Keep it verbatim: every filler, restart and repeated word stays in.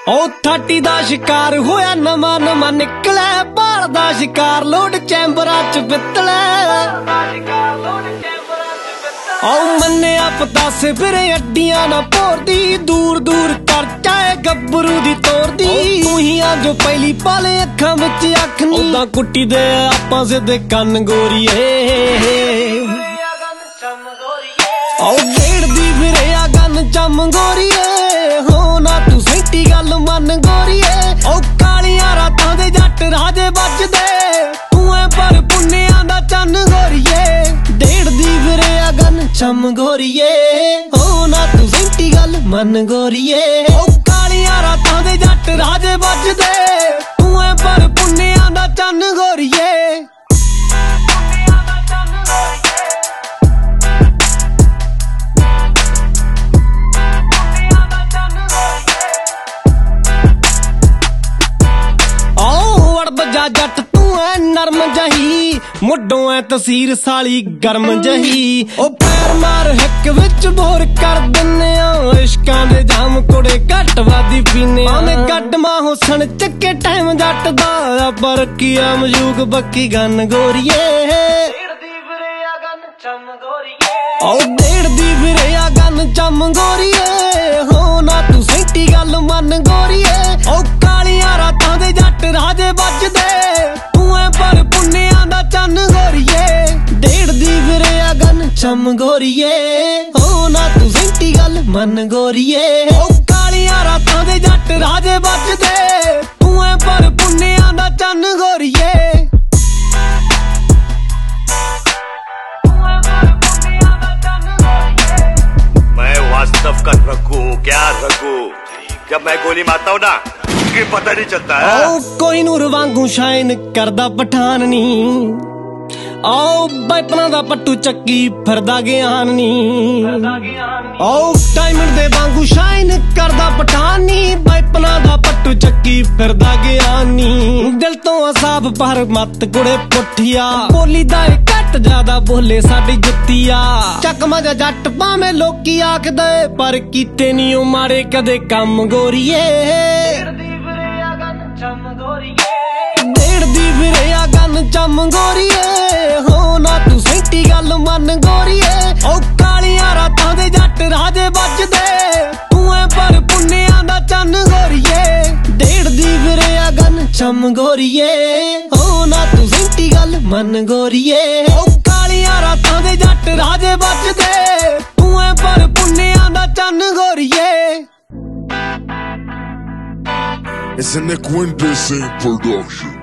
ਉਹ ਥਾਟੀ ਦਾ ਸ਼ਿਕਾਰ ਹੋਇਆ ਨਵਾਂ ਨਵਾਂ ਨਿਕਲਿਆ ਭਾਲ ਦਾ ਸ਼ਿਕਾਰ ਲੋਡ ਚੈਂਬਰਾਂ ਚ ਬਿੱਤਲੇ ਆਉ ਮੰਨਿਆ ਪਤਾਸੇ ਫਿਰੇ ਅੱਡੀਆਂ ਨਾ ਭੋਰਦੀ ਦੂਰ ਦੂਰ ਕਰ ਚਾਏ ਗੱਭਰੂ ਦੀ ਤੋਰਦੀ ਤੂੰ ਹੀ ਆ ਜੋ ਪਹਿਲੀ ਪਾਲੇ ਅੱਖਾਂ ਵਿੱਚ ਅੱਖ ਨੀ ਉਦਾਂ ਕੁੱਟੀ ਦੇ ਆਪਾਂ ਸਿੱਧੇ ਕੰਨ ਗੋਰੀਏ ਆਉ ਡੇੜਦੀ ਫਿਰੇ ਆ ਗੰਨ ਚਮ ਗੋਰੀਏ ਹੋ ਨਾ ਤੂੰ ਸੈਂਟੀ ਗੱਲ ਮੰਨ ਗੋਰੀਏ ਉਹ ਕਾਲੀਆਂ ਰਾਤਾਂ ਦੇ ਜੱਟ ਰਾਜੇ ਵੱਜਦੇ ਤੂੰ ਐ ਪਰ ਪੁੰਨਿਆਂ ਦਾ ਚੰਨ ਗੋਰੀਏ ਡੇੜਦੀ ਫਿਰੇ ਆ ਗੰਨ ਚਮ ਗੋਰੀਏ ਹੋ ਨਾ ਤੂੰ ਸੈਂਟੀ ਗੱਲ ਮੰਨ ਗੋਰੀਏ ਉਹ ਕਾਲੀਆਂ ਰਾਤਾਂ ਦੇ ਜੱਟ ਰਾਜੇ ਵੱਜਦੇ ਤੂੰ ਐ ਪਰ ਪੁੰਨਿਆਂ ਦਾ ਚੰਨ ਗੋਰੀਏ ਜੱਟ ਤੂੰ ਐ ਨਰਮ ਜਹੀ ਮੁੱਢੋਂ ਐ ਤਸੀਰ ਸਾਲੀ ਗਰਮ ਜਹੀ ਉਹ ਪੈਰ ਮਾਰ ਹਿੱਕ ਵਿੱਚ ਬੋਰ ਕਰ ਦਿੰਨੇ ਆ ਇਸ਼ਕਾਂ ਦੇ ਜਾਮ ਕੁੜੇ ਘੱਟ ਵਾਦੀ ਪੀਨੇ ਆਨੇ ਗੱਡਮਾ ਹੁਸਨ ਚੱਕੇ ਟਾਈਮ ਜੱਟ ਦਾ ਪਰ ਕੀ ਆ ਮਜੂਕ ਬੱਕੀ ਗੰਨ ਗੋਰੀਏ ਡੇੜਦੀ ਫਿਰੇ ਆ ਗੰਨ ਚਮ ਗੋਰੀਏ ਉਹ ਡੇੜਦੀ ਫਿਰੇ ਆ ਗੰਨ ਚਮ ਗੋਰੀਏ ਹੋ ਨਾ ਤੂੰ ਸੈਂਟੀ ਗੱਲ ਮੰਨ ਗੋਰੀਏ ਉਹ ਕਾਲੀਆਂ ਰਾਤਾਂ ਦੇ ਜੱਟ ਰਾਜੇ ਵੱਜਦੇ ਤੂੰ ਐ ਪਰ ਪੁੰਨਿਆਂ ਦਾ ਚੰਨ ਗੋਰੀਏ ਡੇੜਦੀ ਫਿਰੇ ਆ ਗੰਨ ਚਮ ਗੋਰੀਏ ਹੋ ਨਾ ਤੂੰ ਸੈਂਟੀ ਗੱਲ ਮੰਨ ਗੋਰੀਏ ਉਹ ਕਾਲੀਆਂ ਰਾਤਾਂ ਦੇ ਜੱਟ ਰਾਜੇ ਵੱਜਦੇ ਤੂੰ ਐ ਪਰ ਪੁੰਨਿਆਂ ਦਾ ਚੰਨ ਗੋਰੀਏ वास्तव का रघु क्या रघु जब मैं गोली मारता हूँ ना कि पता नहीं चलता है ओ कोई नूर वांगू शाइन करदा पठान नी आओ बैपना दा पट्टू चक्की फिरदा ज्ञान नी आओ डायमंड दे वांगू शाइन करदा पठान नी बैपना दा पट्टू चक्की फिरदा ज्ञान नी दिल तो असाब पर मत कुड़े पुठिया बोली दा घट ज्यादा बोले साडी जुत्तिया चक मजा जट भावे लोकी आखदे पर कीते नी ओ मारे कदे कम गोरीए डेड़दी फिरे आ गन चम गोरीए हो ना तू सैंटी गल मन गोरीए ओ कालियां रातां दे जट राजे ਵੱਜਦੇ तू ऐ पर पुन्नियां दा चन्न गोरीए डेड़दी फिरे आ गन चम गोरीए हो ना तू सैंटी गल मन गोरीए ओ कालियां रातां दे जट राजे ਵੱਜਦੇ तू ऐ पर पुन्नियां दा चन्न गोरीए It's an Equinde Sing production.